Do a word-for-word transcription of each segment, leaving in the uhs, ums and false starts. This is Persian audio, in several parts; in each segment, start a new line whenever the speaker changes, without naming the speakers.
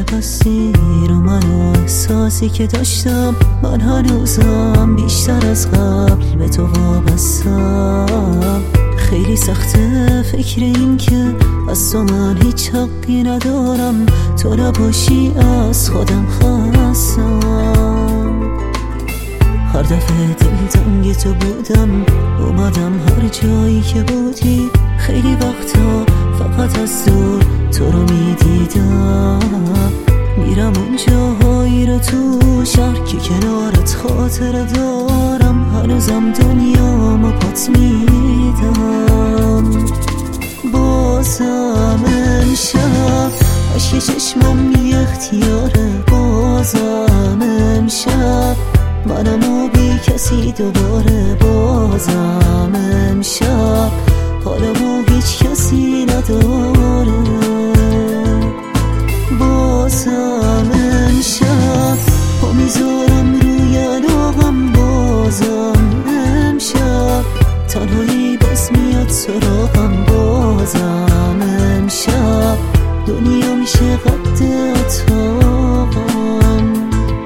بپذیر و منو احساسی که داشتم من هنوزم بیشتر از قبل به تو وابستم. خیلی سخته فکر این که از تو من هیچ حقی ندارم، تو نباشی از خودم خستم. هر دفعه دل تنگ تو بودم اومدم هر جایی که بودی، خیلی وقتا فقط از دور تو رو میدیدم. میرم اون جاهایی رو تو شهر که کنارت خاطره دارم، هنوزم دنیامو پات میدم. بازم امشب عشق چشمم بی اختیاره، بازم امشب منم و بی کسی دوباره، بازم امشب حالمو هیچ کسی نداره. بازم امشب پا میذارم روی علاقم، بازم امشب تنهایی باز میاد سراغم، بازم امشب دنیا میشه قد اتاقم.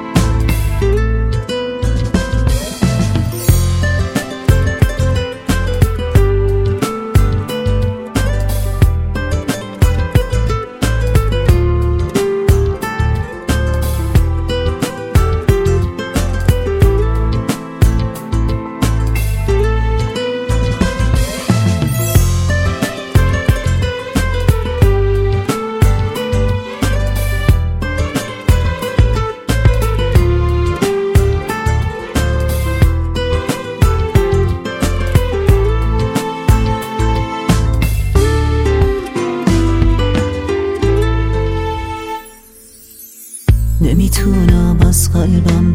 نمیتونم از قلبم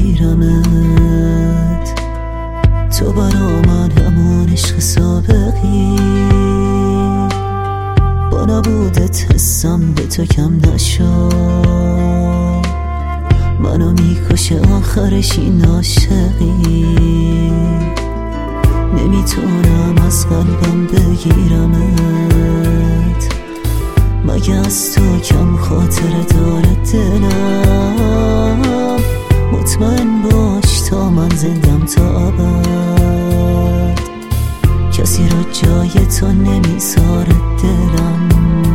بگیرمت، تو برا من همون عشق سابقی. با نبودت حسم به تو کم نشد، منو میکشه آخرش این عاشقی. نمیتونم از قلبم بگیرمت، مگه از تو کم خاطره داره دلم. مطمئن باش تا من زندم تا ابد، کسی رو جای تو نمیذاره دلم.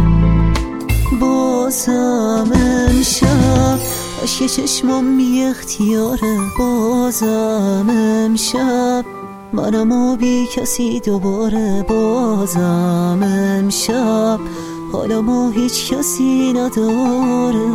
بازم امشب عشق چشمم بی اختیاره، بازم امشب منم و بی کسی دوباره، بازم امشب حالمو هیچ کسی نداره.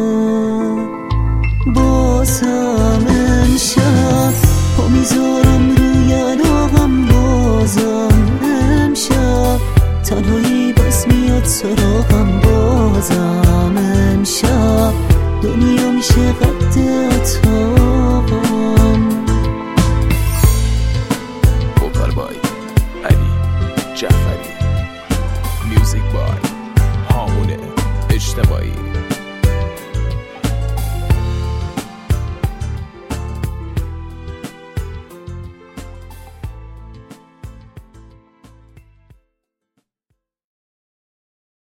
بازم امشب پا میذارم روی علاقم، بازم امشب تنهایی باز میاد سراغم، بازم امشب دنیا میشه قد اتاقم.